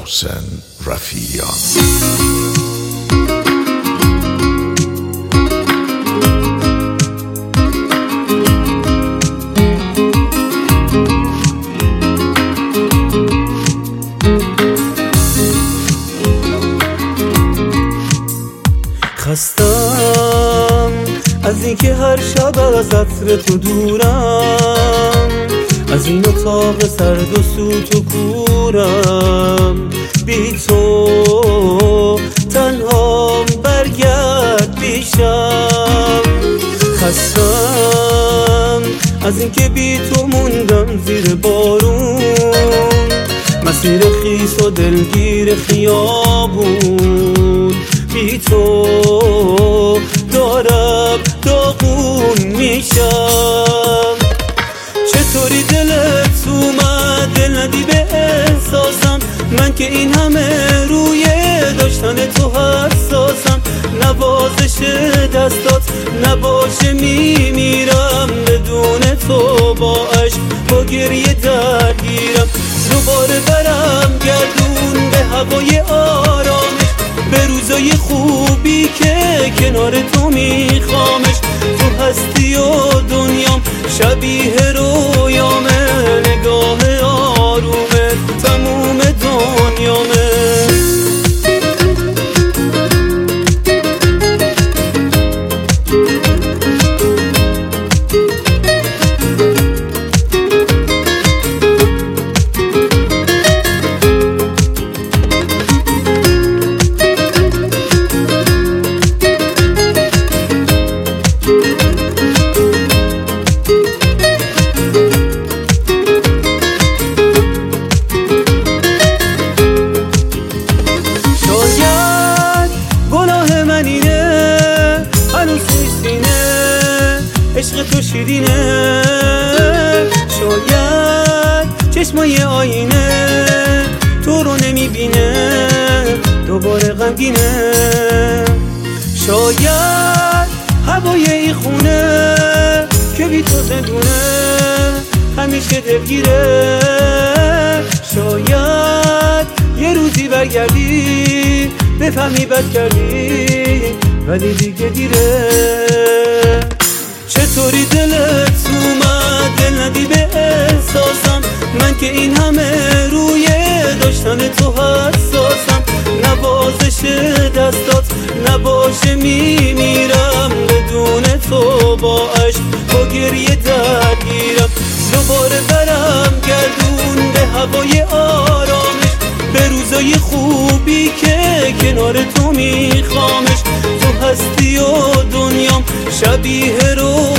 محسن رفیعیان. خستم از اینکه هر شب از عطر تو دورم، از این اتاق سرد و سوت و کورم، بی تو تنهام برگرد پیشم. خستم از اینکه بی تو موندم زیر بارون، مسیر خیس و دلگیر خیابون، بی تو دارم داغون میشم. چطوری دلت اومد دل ندی به احساسم، من که این همه روی داشتن تو حساسم. نوازش دستات نباشه میمیرم، بدون تو با عشق با گریه درگیرم. دوباره برم گردون به هوای آرامش، به روزای خوبی که کنار تو میخوامش. تو هستی و دنیام شبیه رویامه، نگاه آرومه تموم دنیامه. عشق تو شیرینه، شاید چشمای آینه تو رو نمیبینه، دوباره غمگینه. شاید هوای این خونه که بی تو زندونه همیشه دلگیره. شاید یه روزی برگردی بفهمی بد کردی، ولی دیگه دیره. چطوری دلت اومد دل ندی به احساسم، من که این همه روی داشتن تو حساسم. نوازش دستات نباشه میمیرم، بدون تو با عشق با گریه درگیرم. دوباره برم گردون به هوای آرامش، به روزای خوبی که کنار تو میخوامش. تو هستی و دنیام شبیه رو